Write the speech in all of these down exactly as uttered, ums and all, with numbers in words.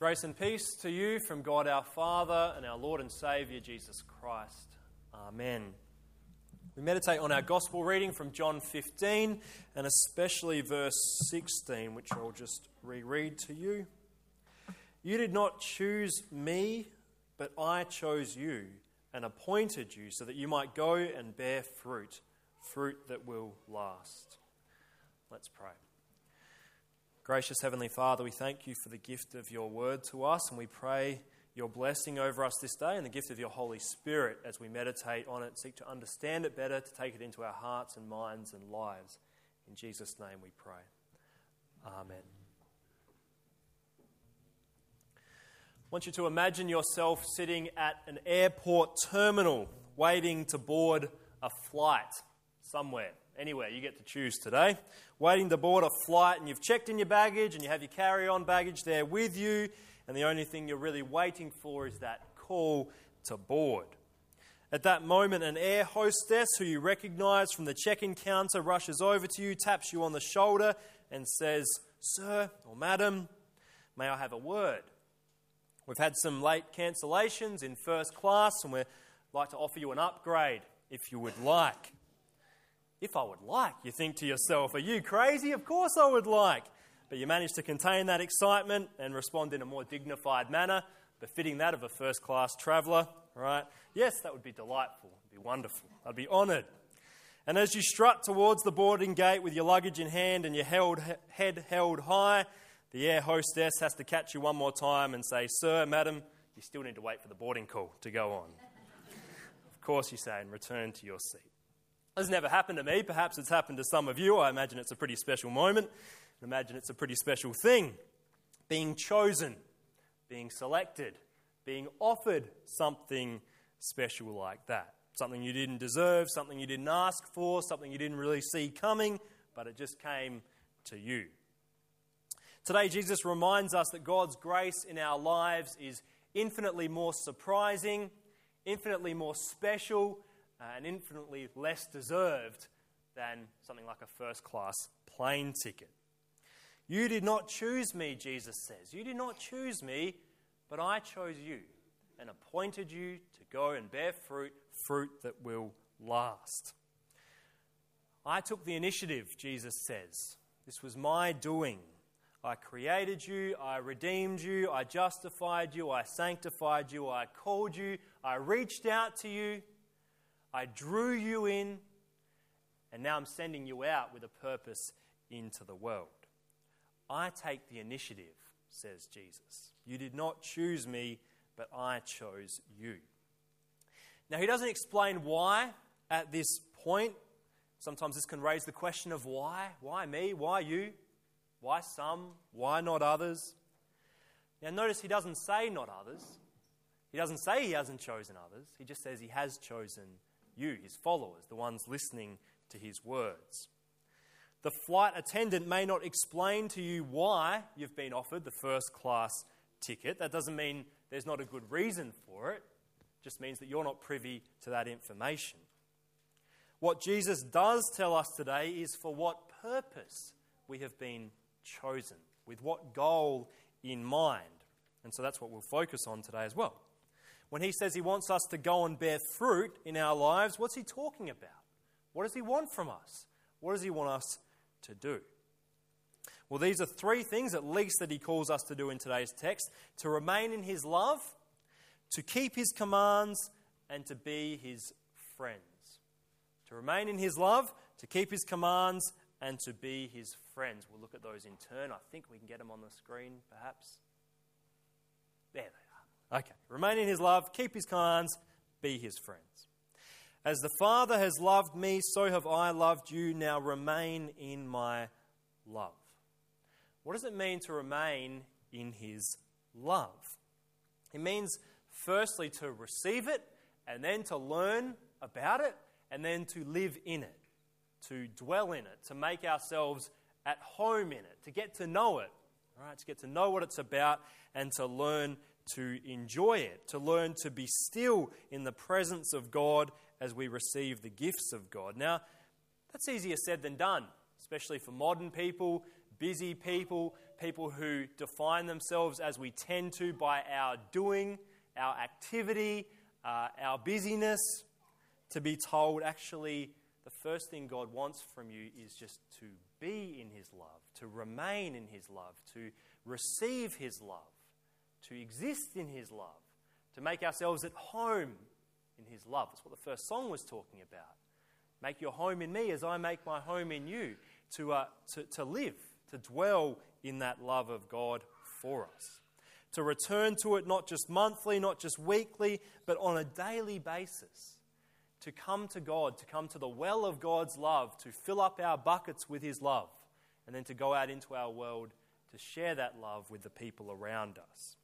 Grace and peace to you from God our Father and our Lord and Saviour Jesus Christ. Amen. We meditate on our Gospel reading from John fifteen and especially verse sixteen, which I'll just reread to you. You did not choose me, but I chose you and appointed you so that you might go and bear fruit, fruit that will last. Let's pray. Gracious Heavenly Father, we thank you for the gift of your word to us, and we pray your blessing over us this day and the gift of your Holy Spirit as we meditate on it, seek to understand it better, to take it into our hearts and minds and lives. In Jesus' name we pray. Amen. I want you to imagine yourself sitting at an airport terminal waiting to board a flight somewhere. Anywhere, you get to choose today. Waiting to board a flight, and you've checked in your baggage and you have your carry-on baggage there with you, and the only thing you're really waiting for is that call to board. At that moment, an air hostess who you recognise from the check-in counter rushes over to you, taps you on the shoulder and says, "Sir or madam, may I have a word? We've had some late cancellations in first class and we'd like to offer you an upgrade if you would like." If I would like, you think to yourself, are you crazy? Of course I would like. But you manage to contain that excitement and respond in a more dignified manner, befitting that of a first-class traveller, right? Yes, that would be delightful. It would be wonderful. I'd be honoured. And as you strut towards the boarding gate with your luggage in hand and your held, head held high, the air hostess has to catch you one more time and say, "Sir, madam, you still need to wait for the boarding call to go on." Of course you say, and return to your seat. This has never happened to me. Perhaps it's happened to some of you. I imagine it's a pretty special moment. I imagine it's a pretty special thing. Being chosen, being selected, being offered something special like that. Something you didn't deserve, something you didn't ask for, something you didn't really see coming, but it just came to you. Today, Jesus reminds us that God's grace in our lives is infinitely more surprising, infinitely more special, and infinitely less deserved than something like a first-class plane ticket. You did not choose me, Jesus says. You did not choose me, but I chose you and appointed you to go and bear fruit, fruit that will last. I took the initiative, Jesus says. This was my doing. I created you, I redeemed you, I justified you, I sanctified you, I called you, I reached out to you, I drew you in, and now I'm sending you out with a purpose into the world. I take the initiative, says Jesus. You did not choose me, but I chose you. Now, he doesn't explain why at this point. Sometimes this can raise the question of why? Why me? Why you? Why some? Why not others? Now, notice he doesn't say not others. He doesn't say he hasn't chosen others. He just says he has chosen you, his followers, the ones listening to his words. The flight attendant may not explain to you why you've been offered the first class ticket. That doesn't mean there's not a good reason for it. It just means that you're not privy to that information. What Jesus does tell us today is for what purpose we have been chosen, with what goal in mind. And so that's what we'll focus on today as well. When he says he wants us to go and bear fruit in our lives, what's he talking about? What does he want from us? What does he want us to do? Well, these are three things at least that he calls us to do in today's text: to remain in his love, to keep his commands, and to be his friends. To remain in his love, to keep his commands, and to be his friends. We'll look at those in turn. I think we can get them on the screen, perhaps. There they are. Okay. Remain in his love, keep his commands, be his friends. As the Father has loved me, so have I loved you. Now remain in my love. What does it mean to remain in his love? It means firstly to receive it, and then to learn about it, and then to live in it, to dwell in it, to make ourselves at home in it, to get to know it, right? To get to know what it's about and to learn to enjoy it, to learn to be still in the presence of God as we receive the gifts of God. Now, that's easier said than done, especially for modern people, busy people, people who define themselves as we tend to by our doing, our activity, uh, our busyness, to be told, actually, the first thing God wants from you is just to be in his love, to remain in his love, to receive his love, to exist in his love, to make ourselves at home in his love. That's what the first song was talking about. Make your home in me as I make my home in you. To, uh, to, to live, to dwell in that love of God for us. To return to it not just monthly, not just weekly, but on a daily basis. To come to God, to come to the well of God's love, to fill up our buckets with his love, and then to go out into our world to share that love with the people around us.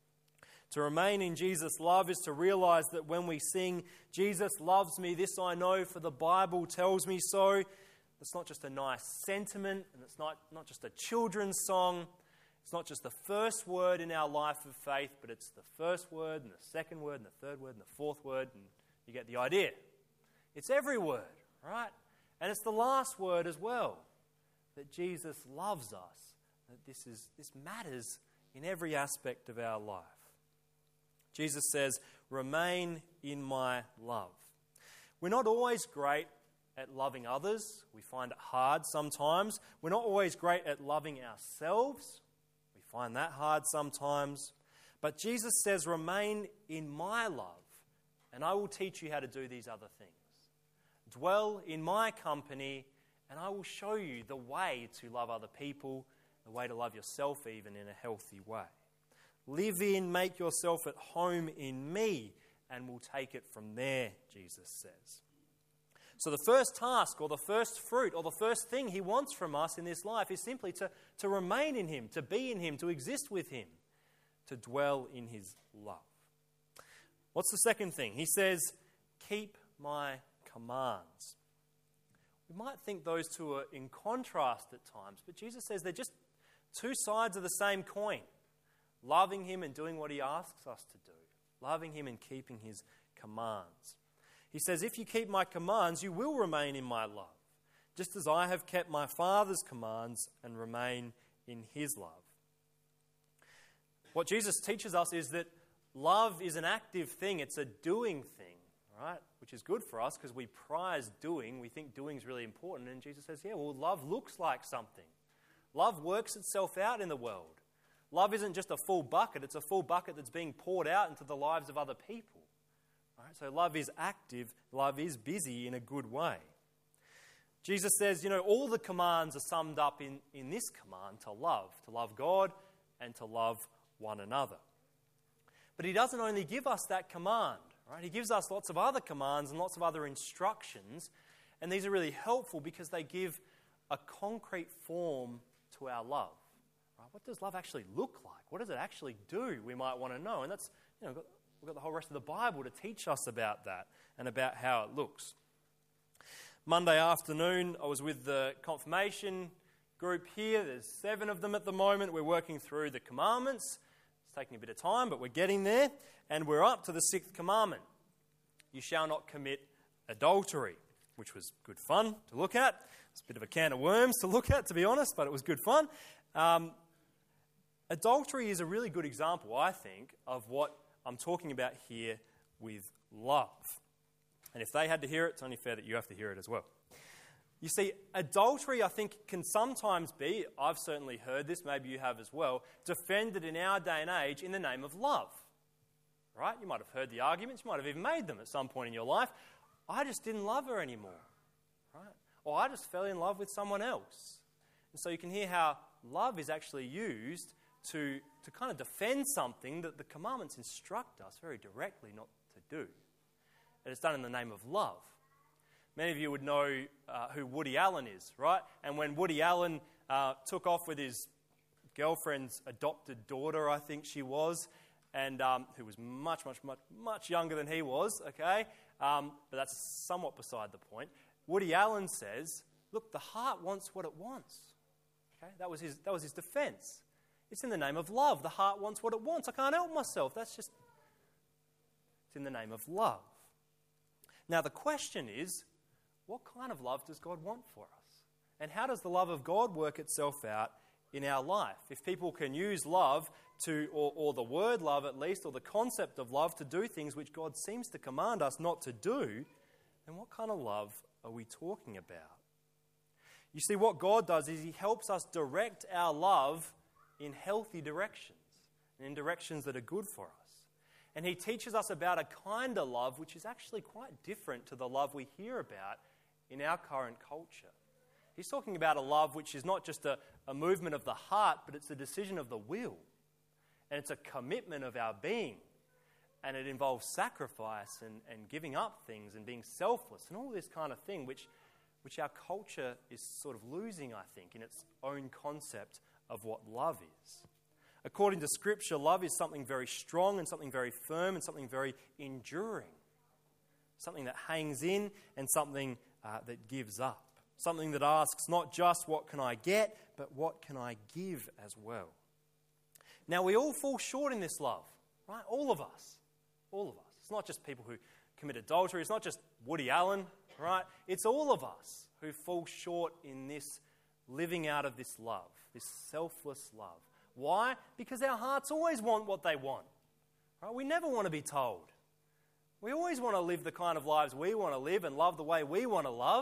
To remain in Jesus' love is to realize that when we sing, Jesus loves me, this I know, for the Bible tells me so, it's not just a nice sentiment, and it's not, not just a children's song. It's not just the first word in our life of faith, but it's the first word and the second word and the third word and the fourth word, and you get the idea. It's every word, right? And it's the last word as well, that Jesus loves us, that this is this matters in every aspect of our life. Jesus says, remain in my love. We're not always great at loving others. We find it hard sometimes. We're not always great at loving ourselves. We find that hard sometimes. But Jesus says, remain in my love, and I will teach you how to do these other things. Dwell in my company, and I will show you the way to love other people, the way to love yourself even in a healthy way. Live in, make yourself at home in me, and we'll take it from there, Jesus says. So the first task or the first fruit or the first thing he wants from us in this life is simply to, to remain in him, to be in him, to exist with him, to dwell in his love. What's the second thing? He says, keep my commands. We might think those two are in contrast at times, but Jesus says they're just two sides of the same coin. Loving him and doing what he asks us to do. Loving him and keeping his commands. He says, if you keep my commands, you will remain in my love, just as I have kept my Father's commands and remain in his love. What Jesus teaches us is that love is an active thing. It's a doing thing, right? Which is good for us because we prize doing. We think doing is really important. And Jesus says, yeah, well, love looks like something. Love works itself out in the world. Love isn't just a full bucket. It's a full bucket that's being poured out into the lives of other people. Right? So love is active. Love is busy in a good way. Jesus says, you know, all the commands are summed up in, in this command to love, to love God and to love one another. But he doesn't only give us that command, right? He gives us lots of other commands and lots of other instructions, and these are really helpful because they give a concrete form to our love. Right? What does love actually look like? What does it actually do? We might want to know, and that's, you know, we've got the whole rest of the Bible to teach us about that and about how it looks. Monday afternoon, I was with the confirmation group here. There's seven of them at the moment. We're working through the commandments. It's taking a bit of time, but we're getting there. And we're up to the sixth commandment. You shall not commit adultery, which was good fun to look at. It's a bit of a can of worms to look at, to be honest, but it was good fun. Um, adultery is a really good example, I think, of what I'm talking about here with love. And if they had to hear it, it's only fair that you have to hear it as well. You see, adultery, I think, can sometimes be, I've certainly heard this, maybe you have as well, defended in our day and age in the name of love. Right? You might have heard the arguments, you might have even made them at some point in your life. I just didn't love her anymore. Right? Or I just fell in love with someone else. And so you can hear how love is actually used to, to kind of defend something that the commandments instruct us very directly not to do. And it's done in the name of love. Many of you would know uh, who Woody Allen is, right? And when Woody Allen uh, took off with his girlfriend's adopted daughter, I think she was, and um, who was much, much, much, much younger than he was, okay? Um, but that's somewhat beside the point. Woody Allen says, look, the heart wants what it wants. Okay? That was his, that was his defense. It's in the name of love. The heart wants what it wants. I can't help myself. That's just, it's in the name of love. Now the question is, what kind of love does God want for us? And how does the love of God work itself out in our life. If people can use love to, or, or the word love at least, or the concept of love to do things which God seems to command us not to do, then what kind of love are we talking about? You see, what God does is He helps us direct our love in healthy directions, and in directions that are good for us. And He teaches us about a kind of love which is actually quite different to the love we hear about in our current culture. He's talking about a love which is not just a, a movement of the heart, but it's a decision of the will. And it's a commitment of our being. And it involves sacrifice and, and giving up things and being selfless and all this kind of thing, which, which our culture is sort of losing, I think, in its own concept of what love is. According to Scripture, love is something very strong and something very firm and something very enduring. Something that hangs in and something uh, that gives up. Something that asks not just what can I get, but what can I give as well. Now, we all fall short in this love, right? All of us. All of us. It's not just people who commit adultery. It's not just Woody Allen, right? It's all of us who fall short in this living out of this love, this selfless love. Why? Because our hearts always want what they want. Right? We never want to be told. We always want to live the kind of lives we want to live and love the way we want to love.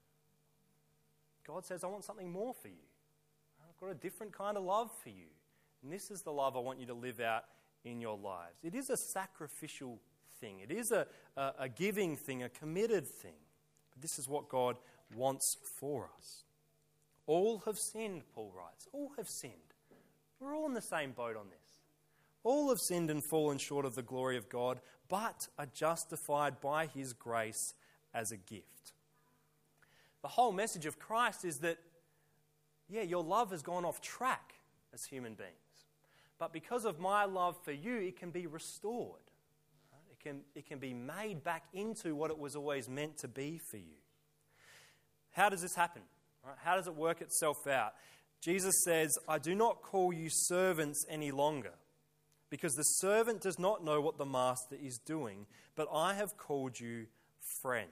God says, I want something more for you. I've got a different kind of love for you. And this is the love I want you to live out in your lives. It is a sacrificial thing. It is a, a, a giving thing, a committed thing. But this is what God wants for us. All have sinned, Paul writes. All have sinned. We're all in the same boat on this. All have sinned and fallen short of the glory of God, but are justified by His grace as a gift. The whole message of Christ is that, yeah, your love has gone off track as human beings. But because of my love for you, it can be restored. It can, it can be made back into what it was always meant to be for you. How does this happen? Right? How does it work itself out? Jesus says, I do not call you servants any longer, because the servant does not know what the master is doing, but I have called you friends.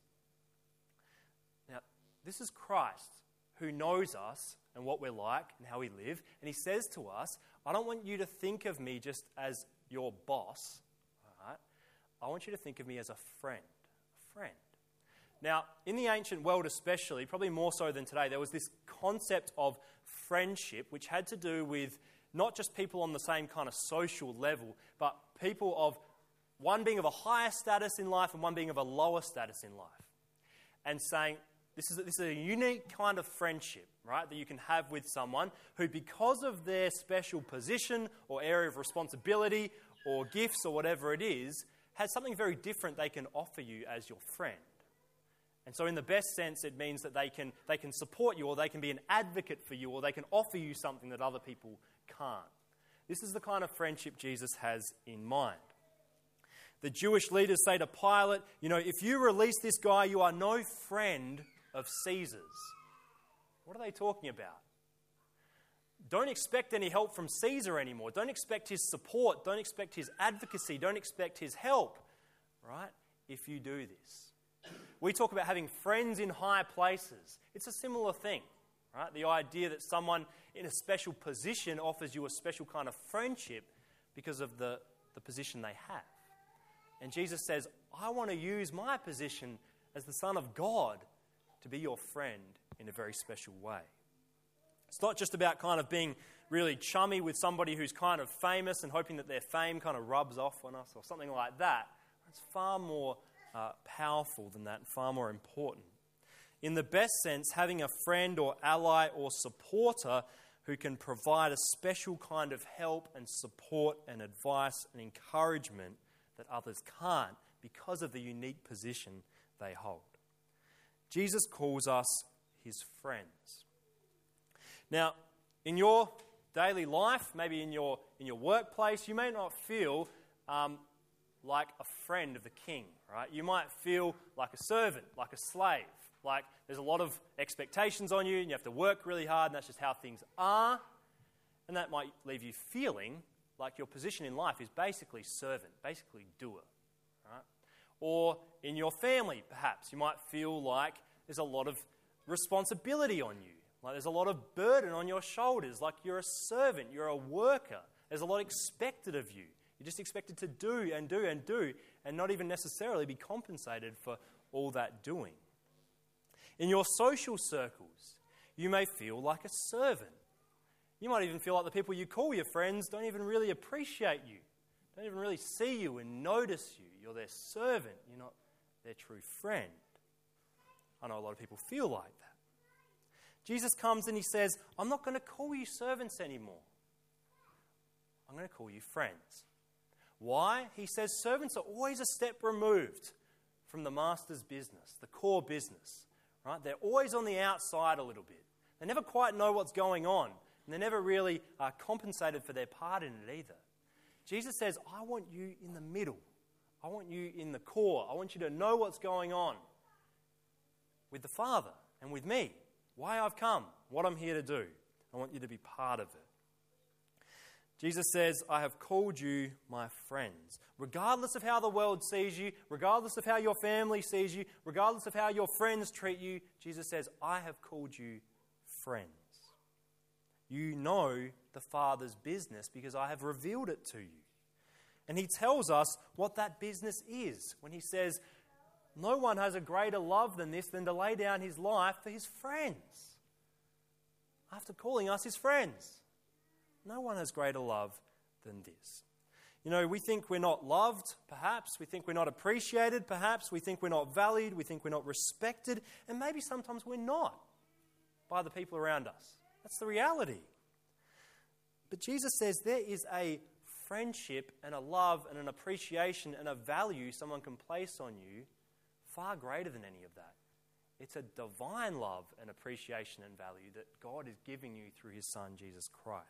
Now, this is Christ who knows us and what we're like and how we live. And He says to us, I don't want you to think of me just as your boss. All right? I want you to think of me as a friend. A friend. Now, in the ancient world especially, probably more so than today, there was this concept of friendship which had to do with not just people on the same kind of social level, but people of one being of a higher status in life and one being of a lower status in life. And saying, This is, a, this is a unique kind of friendship, right, that you can have with someone who, because of their special position or area of responsibility or gifts or whatever it is, has something very different they can offer you as your friend. And so in the best sense, it means that they can, they can support you, or they can be an advocate for you, or they can offer you something that other people can't. This is the kind of friendship Jesus has in mind. The Jewish leaders say to Pilate, you know, if you release this guy, you are no friend of Caesar's. What are they talking about? Don't expect any help from Caesar anymore. Don't expect his support. Don't expect his advocacy. Don't expect his help, right? If you do this. We talk about having friends in high places. It's a similar thing, right? The idea that someone in a special position offers you a special kind of friendship because of the, the position they have. And Jesus says, I want to use my position as the Son of God to be your friend in a very special way. It's not just about kind of being really chummy with somebody who's kind of famous and hoping that their fame kind of rubs off on us or something like that. It's far more uh, powerful than that and far more important. In the best sense, having a friend or ally or supporter who can provide a special kind of help and support and advice and encouragement that others can't because of the unique position they hold. Jesus calls us His friends. Now, in your daily life, maybe in your in your workplace, you may not feel um, like a friend of the king, right? You might feel like a servant, like a slave, like there's a lot of expectations on you and you have to work really hard and that's just how things are. And that might leave you feeling like your position in life is basically servant, basically doer, right? Or in your family, perhaps, you might feel like there's a lot of responsibility on you, Like there's a lot of burden on your shoulders, like you're a servant, you're a worker. There's a lot expected of you. You're just expected to do and do and do and not even necessarily be compensated for all that doing. In your social circles, you may feel like a servant. You might even feel like the people you call your friends don't even really appreciate you, don't even really see you and notice you. You're their servant, you're not their true friend. I know a lot of people feel like that. Jesus comes and he says, I'm not going to call you servants anymore. I'm going to call you friends. Why? He says servants are always a step removed from the master's business, the core business. Right? They're always on the outside a little bit. They never quite know what's going on, and they're never really uh, compensated for their part in it either. Jesus says, I want you in the middle. I want you in the core. I want you to know what's going on with the Father and with me, why I've come, what I'm here to do. I want you to be part of it. Jesus says, I have called you my friends. Regardless of how the world sees you, regardless of how your family sees you, regardless of how your friends treat you, Jesus says, I have called you friends. You know the Father's business because I have revealed it to you. And he tells us what that business is when he says, no one has a greater love than this than to lay down his life for his friends. After calling us his friends. No one has greater love than this. You know, we think we're not loved, perhaps. We think we're not appreciated, perhaps. We think we're not valued. We think we're not respected. And maybe sometimes we're not by the people around us. That's the reality. But Jesus says there is a friendship and a love and an appreciation and a value someone can place on you far greater than any of that. It's a divine love and appreciation and value that God is giving you through his Son, Jesus Christ.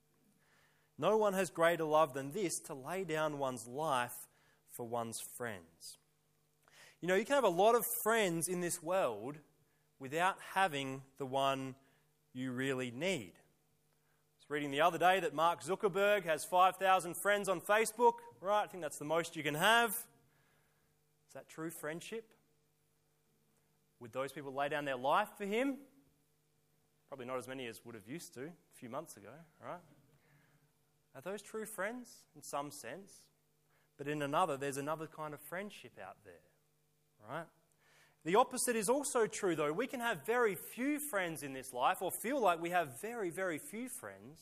No one has greater love than this, to lay down one's life for one's friends. You know, you can have a lot of friends in this world without having the one you really need. I was reading the other day that Mark Zuckerberg has five thousand friends on Facebook. Right, I think that's the most you can have. Is that true friendship? Would those people lay down their life for him? Probably not as many as would have used to a few months ago, right? Are those true friends? In some sense. But in another, there's another kind of friendship out there, right? The opposite is also true, though. We can have very few friends in this life, or feel like we have very, very few friends.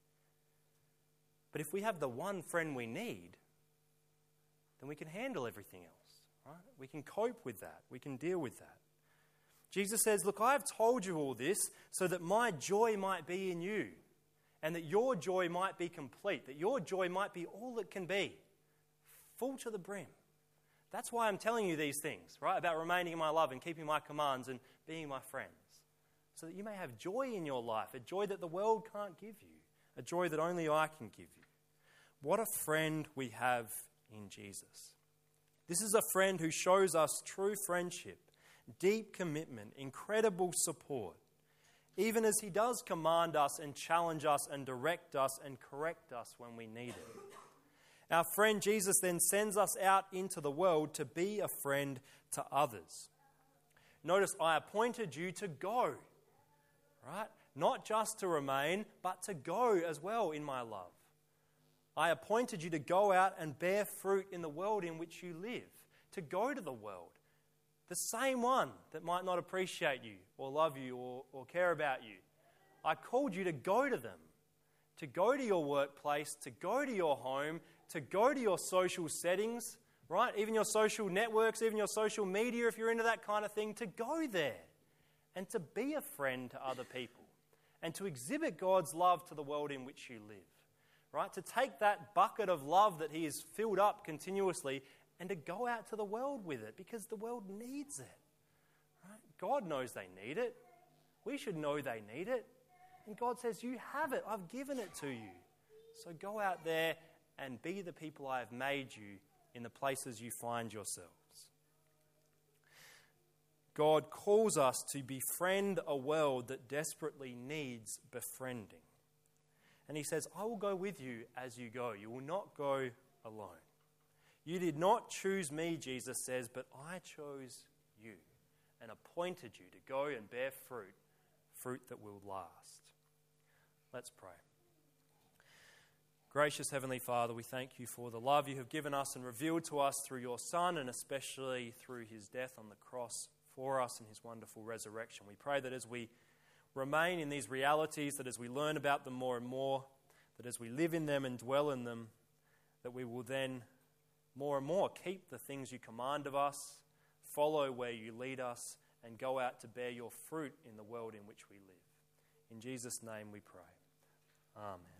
But if we have the one friend we need, then we can handle everything else, right? We can cope with that. We can deal with that. Jesus says, look, I have told you all this so that my joy might be in you, and that your joy might be complete, that your joy might be all it can be, full to the brim. That's why I'm telling you these things, right, about remaining in my love and keeping my commands and being my friends, so that you may have joy in your life, a joy that the world can't give you, a joy that only I can give you. What a friend we have in Jesus. This is a friend who shows us true friendship, deep commitment, incredible support, even as he does command us and challenge us and direct us and correct us when we need it. Our friend Jesus then sends us out into the world to be a friend to others. Notice, I appointed you to go, right? Not just to remain, but to go as well in my love. I appointed you to go out and bear fruit in the world in which you live, to go to the world. The same one that might not appreciate you or love you or, or care about you. I called you to go to them, to go to your workplace, to go to your home, to go to your social settings, right? Even your social networks, even your social media, if you're into that kind of thing, to go there and to be a friend to other people and to exhibit God's love to the world in which you live, right? To take that bucket of love that he has filled up continuously and to go out to the world with it, because the world needs it. Right? God knows they need it. We should know they need it. And God says, you have it. I've given it to you. So go out there and be the people I have made you in the places you find yourselves. God calls us to befriend a world that desperately needs befriending. And he says, I will go with you as you go. You will not go alone. You did not choose me, Jesus says, but I chose you and appointed you to go and bear fruit fruit that will last. Let's pray. Gracious Heavenly Father, we thank you for the love you have given us and revealed to us through your Son, and especially through his death on the cross for us and his wonderful resurrection. We pray that as we remain in these realities, that as we learn about them more and more, that as we live in them and dwell in them, that we will then more and more keep the things you command of us, follow where you lead us, and go out to bear your fruit in the world in which we live. In Jesus' name we pray. Amen.